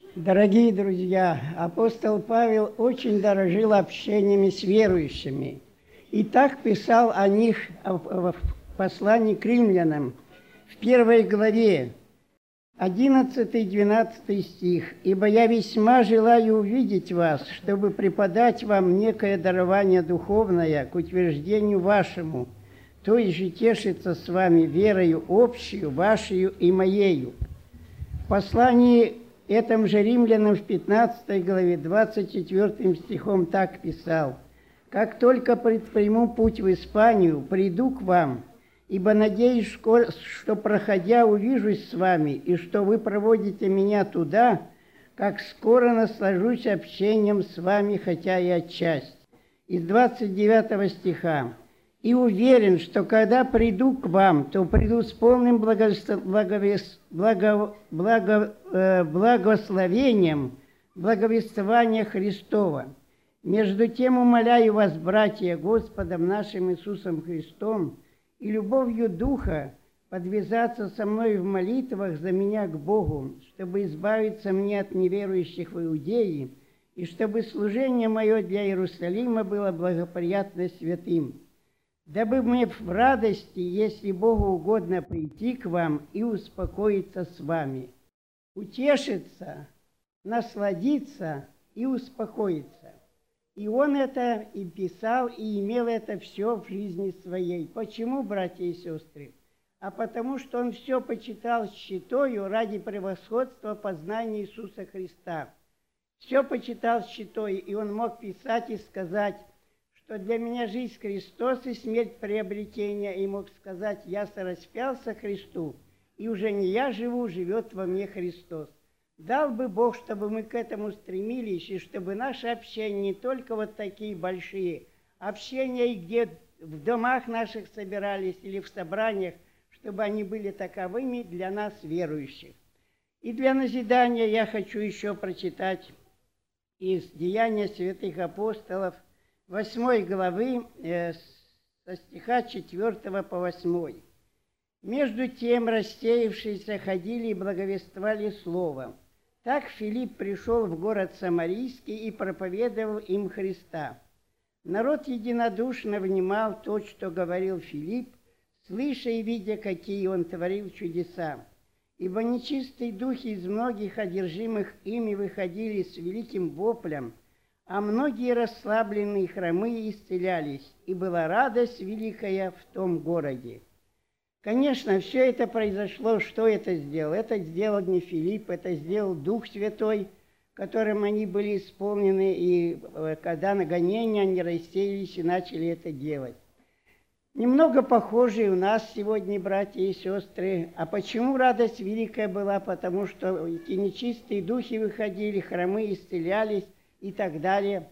Дорогие друзья, апостол Павел очень дорожил общениями с верующими. И так писал о них в послании к римлянам в 1 главе, 11-12 стих. «Ибо я весьма желаю увидеть вас, чтобы преподать вам некое дарование духовное к утверждению вашему, то есть же тешиться с вами верою общую, вашею и моею». В послании этом же римлянам в 15 главе 24 стихом так писал: «Как только предприму путь в Испанию, приду к вам, ибо надеюсь, что, проходя, увижусь с вами, и что вы проводите меня туда, как скоро наслажусь общением с вами, хотя и отчасти». Из 29 стиха: «И уверен, что когда приду к вам, то приду с полным благословением благовествования Христова. Между тем умоляю вас, братья, Господом нашим Иисусом Христом и любовью Духа подвязаться со мной в молитвах за меня к Богу, чтобы избавиться мне от неверующих в Иудее, и чтобы служение мое для Иерусалима было благоприятно святым, дабы мне в радости, если Богу угодно, прийти к вам и успокоиться с вами». Утешиться, насладиться и успокоиться. И он это и писал, и имел это все в жизни своей. Почему, братья и сестры? А потому что он все почитал счетою ради превосходства познания Иисуса Христа. Все почитал счетою, и он мог писать и сказать, что для меня жизнь Христос и смерть приобретения, и мог сказать: «Я сораспялся Христу, и уже не я живу, живет во мне Христос». Дал бы Бог, чтобы мы к этому стремились, и чтобы наше общение не только вот такие большие общения, где в домах наших собирались или в собраниях, чтобы они были таковыми для нас, верующих. И для назидания я хочу еще прочитать из Деяния святых апостолов 8 главы, со стиха 4 по 8. «Между тем рассеявшиеся ходили и благовествовали словом. Так Филипп пришел в город Самарийский и проповедовал им Христа. Народ единодушно внимал то, что говорил Филипп, слыша и видя, какие он творил чудеса. Ибо нечистые духи из многих одержимых ими выходили с великим воплем, а многие расслабленные хромые исцелялись, и была радость великая в том городе». Конечно, все это произошло, что это сделал? Это сделал не Филипп, это сделал Дух Святой, которым они были исполнены, и когда на гонения они рассеялись и начали это делать. Немного похожие у нас сегодня, братья и сестры. А почему радость великая была? Потому что эти нечистые духи выходили, хромые исцелялись и так далее.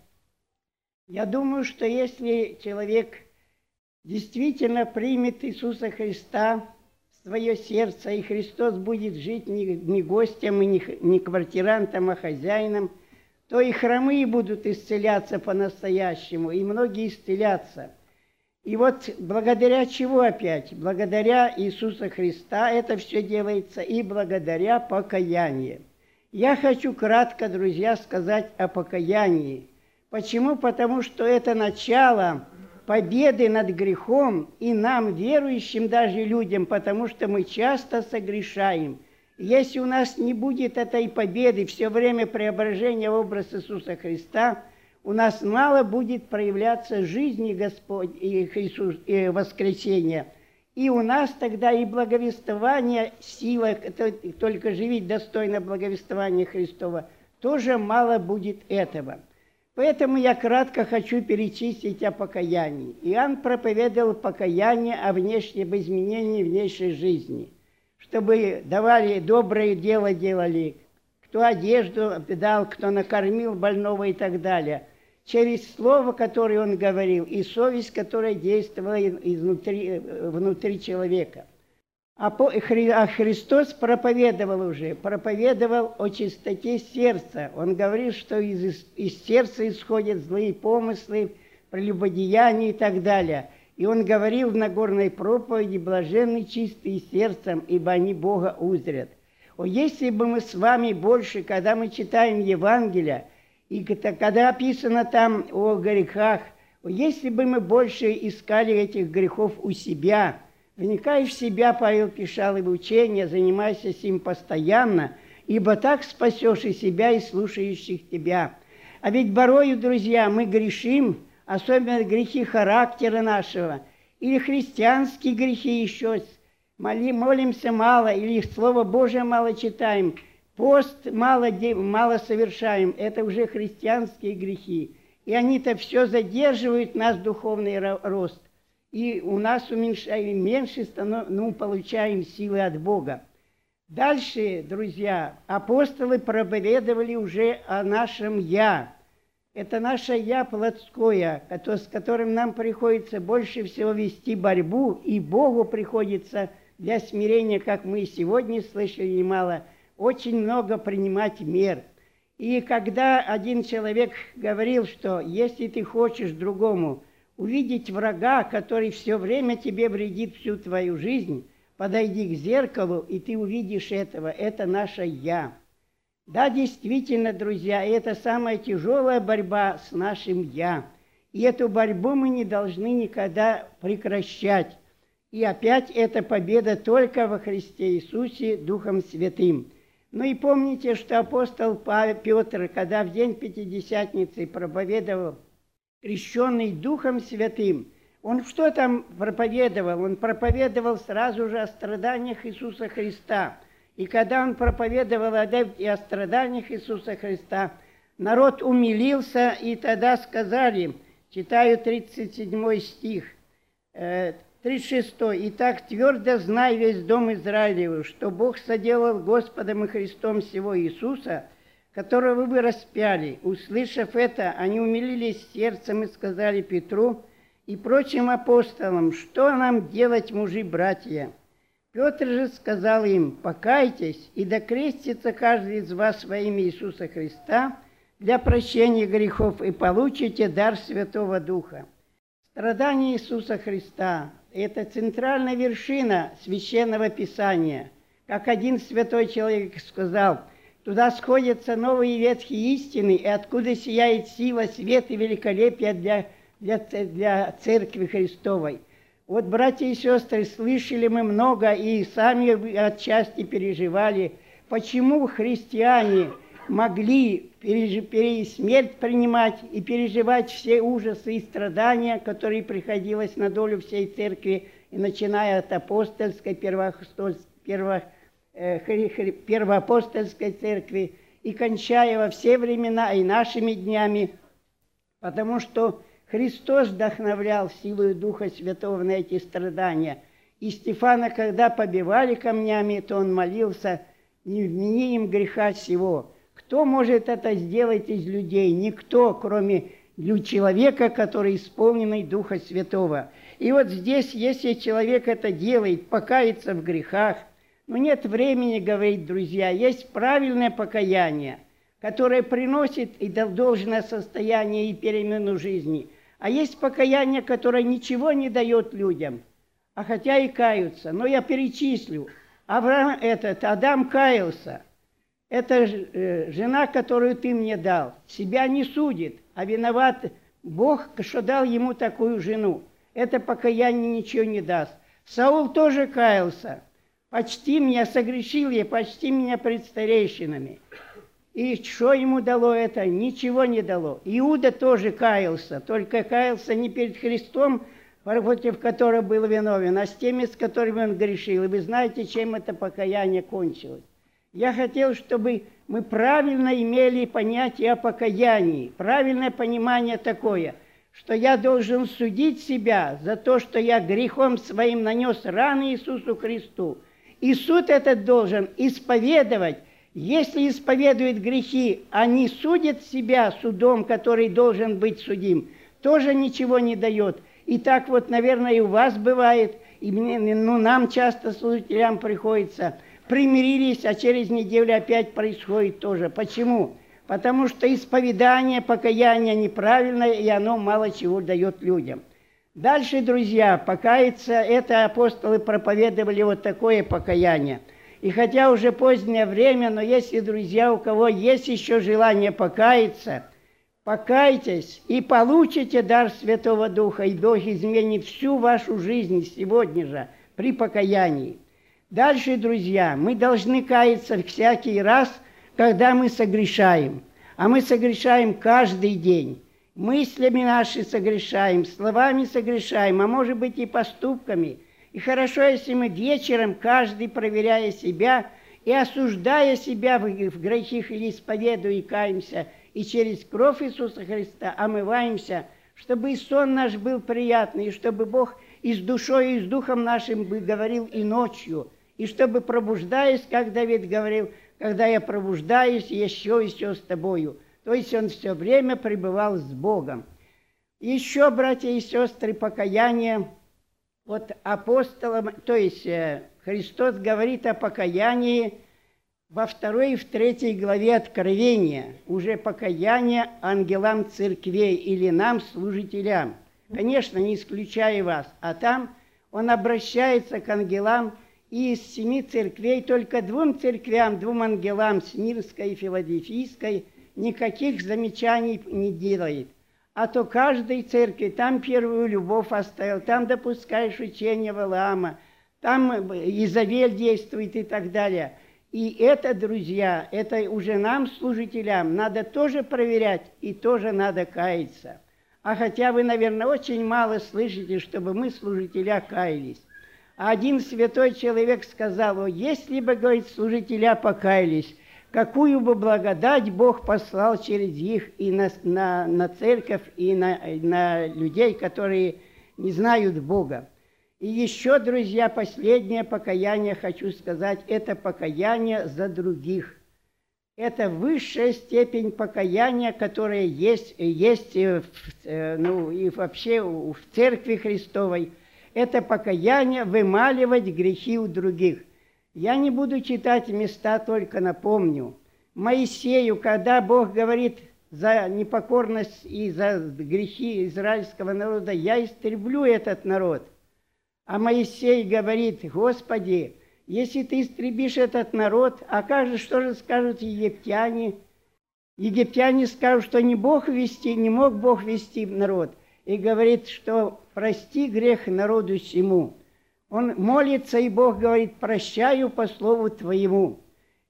Я думаю, что если человек действительно примет Иисуса Христа в свое сердце, и Христос будет жить не гостем и не квартирантом, а хозяином, то и хромые будут исцеляться по-настоящему, и многие исцелятся. И вот благодаря чего опять? Благодаря Иисуса Христа это все делается, и благодаря покаянию. Я хочу кратко, друзья, сказать о покаянии. Почему? Потому что это начало победы над грехом и нам, верующим даже людям, потому что мы часто согрешаем. Если у нас не будет этой победы, все время преображения в образ Иисуса Христа, у нас мало будет проявляться жизни Господь и Иисус, и воскресения. И у нас тогда и благовествование, сила, только живить достойно благовествования Христова, тоже мало будет этого. Поэтому я кратко хочу перечислить о покаянии. Иоанн проповедовал покаяние об изменении внешней жизни, чтобы давали доброе дело делали, кто одежду дал, кто накормил больного и так далее, через слово, которое он говорил, и совесть, которая действовала внутри человека. А Христос проповедовал о чистоте сердца. Он говорил, что из сердца исходят злые помыслы, прелюбодеяния и так далее. И он говорил в Нагорной проповеди: «Блаженны чистые сердцем, ибо они Бога узрят». О, если бы мы с вами больше, когда мы читаем Евангелие, и когда описано там о грехах, если бы мы больше искали этих грехов у себя, вникай в себя, Павел писал, и в учение, занимайся им постоянно, ибо так спасешь и себя, и слушающих тебя. А ведь порою, друзья, мы грешим, особенно грехи характера нашего, или христианские грехи еще, молимся мало, или Слово Божие мало читаем, пост мало совершаем, это уже христианские грехи. И они-то все задерживают наш духовный рост. И у нас меньше получаем силы от Бога. Дальше, друзья, апостолы проповедовали уже о нашем «я». Это наше «я» плотское, с которым нам приходится больше всего вести борьбу, и Богу приходится для смирения, как мы сегодня слышали немало, очень много принимать мер. И когда один человек говорил, что если ты хочешь другому увидеть врага, который все время тебе вредит всю твою жизнь, подойди к зеркалу, и ты увидишь этого. Это наше «я». Да, действительно, друзья, это самая тяжелая борьба с нашим «я». И эту борьбу мы не должны никогда прекращать. И опять эта победа только во Христе Иисусе Духом Святым. Ну и помните, что апостол Петр, когда в день Пятидесятницы проповедовал, крещенный Духом Святым, он что там проповедовал? Он проповедовал сразу же о страданиях Иисуса Христа. И когда он проповедовал о страданиях Иисуса Христа, народ умилился, и тогда сказали, читаю 37 стих, 36. «Итак, твердо знай весь дом Израилев, что Бог соделал Господом и Христом сего Иисуса, которого вы распяли». Услышав это, они умилились сердцем и сказали Петру и прочим апостолам, что нам делать, мужи-братья? Петр же сказал им, покайтесь, и докрестится каждый из вас во имя Иисуса Христа для прощения грехов, и получите дар Святого Духа. Страдания Иисуса Христа – это центральная вершина Священного Писания. Как один святой человек сказал, туда сходятся новые ветхие истины, и откуда сияет сила, свет и великолепие для Церкви Христовой. Вот, братья и сестры, слышали мы много и сами отчасти переживали, почему христиане могли смерть принимать и переживать все ужасы и страдания, которые приходилось на долю всей церкви, и начиная от апостольской, первоапостольской церкви, и кончая во все времена и нашими днями, потому что Христос вдохновлял силою Духа Святого на эти страдания. И Стефана, когда побивали камнями, то он молился, не вмени им греха сего. Кто может это сделать из людей? Никто, кроме человека, который исполненный Духа Святого. И вот здесь, если человек это делает, покаяться в грехах, но нет времени, говорит, друзья, есть правильное покаяние, которое приносит и должное состояние и перемену жизни. А есть покаяние, которое ничего не дает людям, а хотя и каются. Но я перечислю. Адам каялся. Это жена, которую ты мне дал, себя не судит, а виноват Бог, что дал ему такую жену. Это покаяние ничего не даст. Саул тоже каялся. Почти меня, согрешил я, почти меня пред старейшинами. И что ему дало это? Ничего не дало. Иуда тоже каялся, только каялся не перед Христом, против которого был виновен, а с теми, с которыми он грешил. И вы знаете, чем это покаяние кончилось. Я хотел, чтобы мы правильно имели понятие о покаянии, правильное понимание такое, что я должен судить себя за то, что я грехом своим нанес раны Иисусу Христу. И суд этот должен исповедовать. Если исповедует грехи, а не судит себя судом, который должен быть судим, тоже ничего не дает. И так вот, наверное, и у вас бывает, и нам часто, служителям, приходится. Примирились, а через неделю опять происходит тоже. Почему? Потому что исповедание, покаяние неправильное, и оно мало чего дает людям. Дальше, друзья, покаяться, это апостолы проповедовали вот такое покаяние. И хотя уже позднее время, но если, друзья, у кого есть еще желание покаяться, покайтесь и получите дар Святого Духа, и Бог изменит всю вашу жизнь сегодня же при покаянии. Дальше, друзья, мы должны каяться всякий раз, когда мы согрешаем. А мы согрешаем каждый день. Мыслями наши согрешаем, словами согрешаем, а может быть и поступками. И хорошо, если мы вечером, каждый, проверяя себя и осуждая себя в грехах или исповедуя и каемся, и через кровь Иисуса Христа омываемся, чтобы и сон наш был приятный, и чтобы Бог и с душой, и с духом нашим говорил и ночью, и чтобы, пробуждаясь, как Давид говорил, когда я пробуждаюсь, еще и все с тобою. То есть он все время пребывал с Богом. Еще, братья и сестры, покаяние от апостола, то есть Христос говорит о покаянии во 2 и в 3 главе Откровения, уже покаяние ангелам церквей или нам, служителям. Конечно, не исключая вас. А там он обращается к ангелам, и из 7 церквей только 2 церквям, 2 ангелам, Смирской и Филадельфийской, никаких замечаний не делает. А то каждой церкви там первую любовь оставил, там допускаешь учение Валаама, там Изавель действует и так далее. И это, друзья, это уже нам, служителям, надо тоже проверять и тоже надо каяться. А хотя вы, наверное, очень мало слышите, чтобы мы, служителя, каялись. А один святой человек сказал: о, если бы, говорит, служителя покаялись, какую бы благодать Бог послал через них и на церковь, и на людей, которые не знают Бога. И еще, друзья, последнее покаяние, хочу сказать, это покаяние за других. Это высшая степень покаяния, которая есть и вообще в Церкви Христовой. Это покаяние вымаливать грехи у других. Я не буду читать места, только напомню. Моисею, когда Бог говорит за непокорность и за грехи израильского народа, я истреблю этот народ. А Моисей говорит: Господи, если ты истребишь этот народ, а как же, что же скажут египтяне? Египтяне скажут, что не мог Бог вести народ. И говорит, что прости грех народу сему. Он молится, и Бог говорит: прощаю по слову твоему.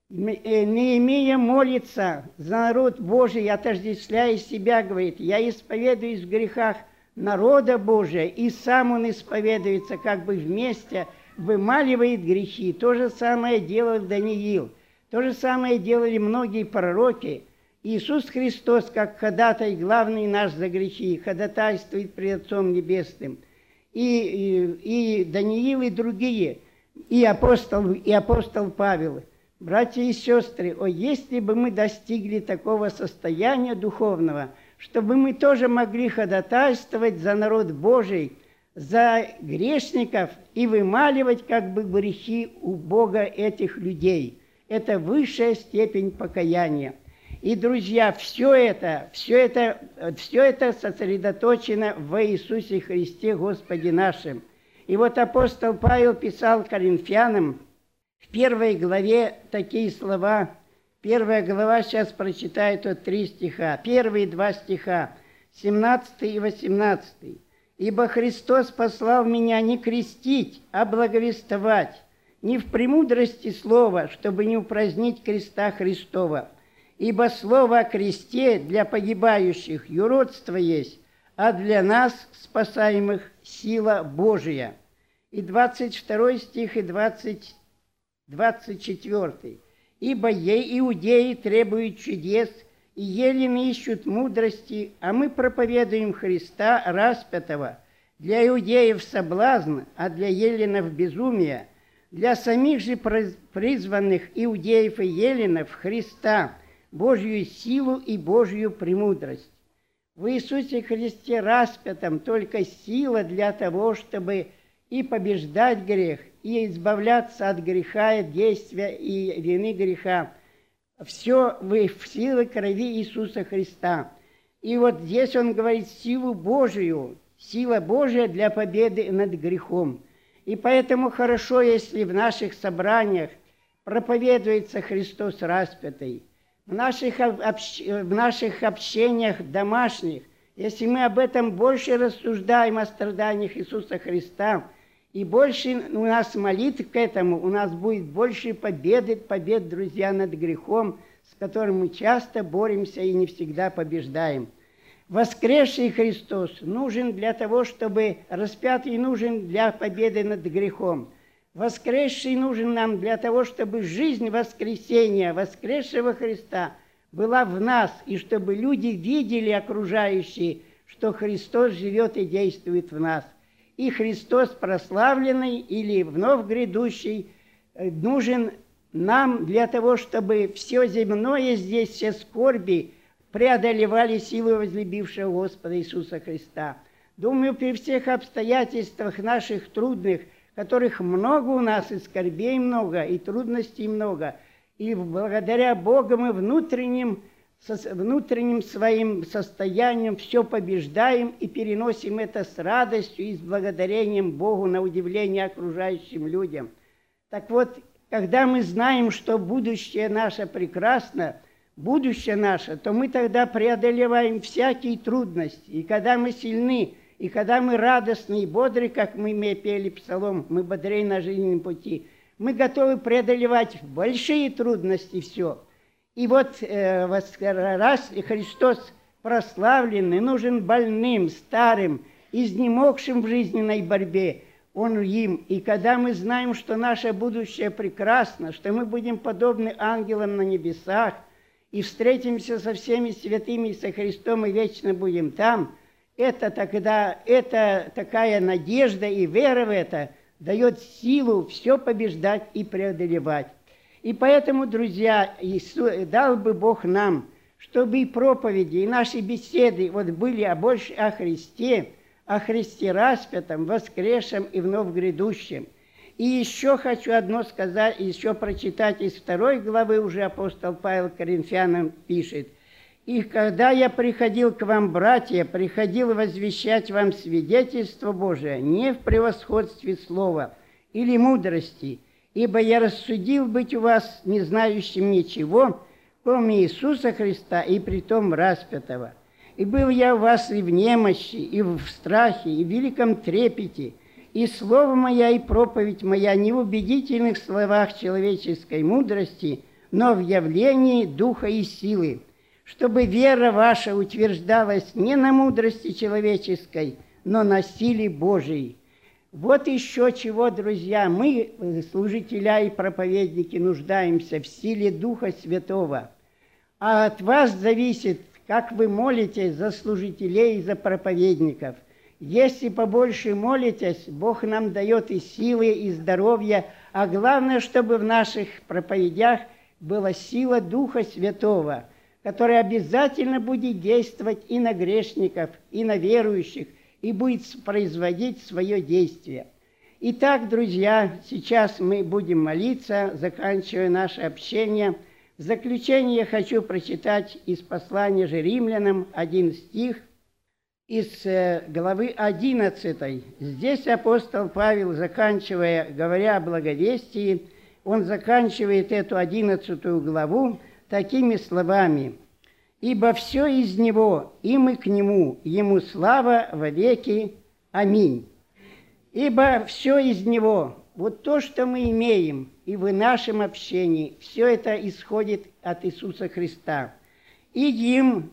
Неемия молится за народ Божий, отождествляя себя, говорит: я исповедуюсь в грехах народа Божия, и сам он исповедуется, как бы вместе вымаливает грехи. То же самое делал Даниил, то же самое делали многие пророки. Иисус Христос, как ходатай главный наш за грехи, ходатайствует пред Отцом Небесным. И Даниил, и другие, и апостол Павел. Братья и сестры, о, если бы мы достигли такого состояния духовного, чтобы мы тоже могли ходатайствовать за народ Божий, за грешников и вымаливать как бы грехи у Бога этих людей. Это высшая степень покаяния. И, друзья, все это сосредоточено в Иисусе Христе, Господе нашим. И вот апостол Павел писал Коринфянам в 1 главе такие слова. 1 глава, сейчас прочитаю тут 3 стиха. Первые 2 стиха, 17 и 18. «Ибо Христос послал меня не крестить, а благовествовать, не в премудрости слова, чтобы не упразднить креста Христова. Ибо слово о кресте для погибающих юродство есть, а для нас, спасаемых, сила Божия». И 22 стих, и 24. «Ибо иудеи требуют чудес, и елены ищут мудрости, а мы проповедуем Христа распятого. Для иудеев соблазн, а для еленов безумие. Для самих же призванных иудеев и еленов Христа, Божью силу и Божью премудрость». В Иисусе Христе распятом только сила для того, чтобы и побеждать грех, и избавляться от греха, действия и вины греха. Все в силе крови Иисуса Христа. И вот здесь он говорит силу Божию, сила Божия для победы над грехом. И поэтому хорошо, если в наших собраниях проповедуется Христос распятый. В наших общениях домашних, если мы об этом больше рассуждаем, о страданиях Иисуса Христа, и больше у нас молитв к этому, у нас будет больше побед, друзья, над грехом, с которым мы часто боремся и не всегда побеждаем. Воскресший Христос нужен для того, чтобы распятый нужен для победы над грехом. Воскресший нужен нам для того, чтобы жизнь воскресения, воскресшего Христа была в нас, и чтобы люди видели окружающие, что Христос живет и действует в нас. И Христос прославленный или вновь грядущий нужен нам для того, чтобы все земное здесь, все скорби преодолевали силы возлюбившего Господа Иисуса Христа. Думаю, при всех обстоятельствах наших трудных, которых много у нас, и скорбей много, и трудностей много, и благодаря Богу мы внутренним своим состоянием все побеждаем и переносим это с радостью и с благодарением Богу на удивление окружающим людям. Так вот, когда мы знаем, что будущее наше прекрасно, будущее наше, то мы тогда преодолеваем всякие трудности. И когда мы сильны, и когда мы радостны и бодры, как мы пели псалом, мы бодрее на жизненном пути, мы готовы преодолевать большие трудности все. И вот раз Христос прославленный, нужен больным, старым, изнемогшим в жизненной борьбе, Он им. И когда мы знаем, что наше будущее прекрасно, что мы будем подобны ангелам на небесах, и встретимся со всеми святыми, со Христом, и вечно будем там, это такая надежда и вера в это дает силу все побеждать и преодолевать. И поэтому, друзья, дал бы Бог нам, чтобы и проповеди, и наши беседы были больше о Христе распятом, воскресшем и вновь грядущем. И еще хочу одно сказать, еще прочитать из 2 главы, уже апостол Павел Коринфянам пишет. «И когда я приходил к вам, братья, приходил возвещать вам свидетельство Божие не в превосходстве слова или мудрости, ибо я рассудил быть у вас не знающим ничего, кроме Иисуса Христа и притом распятого. И был я у вас и в немощи, и в страхе, и в великом трепете, и слово мое, и проповедь моя не в убедительных словах человеческой мудрости, но в явлении духа и силы, чтобы вера ваша утверждалась не на мудрости человеческой, но на силе Божией». Вот еще чего, друзья, мы, служителя и проповедники, нуждаемся в силе Духа Святого. А от вас зависит, как вы молитесь за служителей и за проповедников. Если побольше молитесь, Бог нам дает и силы, и здоровье, а главное, чтобы в наших проповедях была сила Духа Святого, которая обязательно будет действовать и на грешников, и на верующих, и будет производить свое действие. Итак, друзья, сейчас мы будем молиться, заканчивая наше общение. В заключение я хочу прочитать из послания же Римлянам один стих из главы 11. Здесь апостол Павел, заканчивая, говоря о благовестии, он заканчивает эту 11 главу такими словами: «Ибо все из Него, и мы к Нему, Ему слава во веки. Аминь». Ибо все из Него, вот то, что мы имеем, и в нашем общении, все это исходит от Иисуса Христа. И им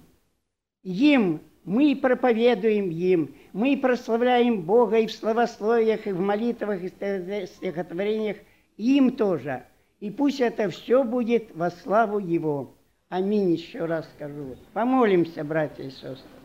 мы проповедуем им, мы прославляем Бога и в славословиях, и в молитвах, и в стихотворениях, им тоже. И пусть это все будет во славу Его. Аминь, еще раз скажу. Помолимся, братья и сестры.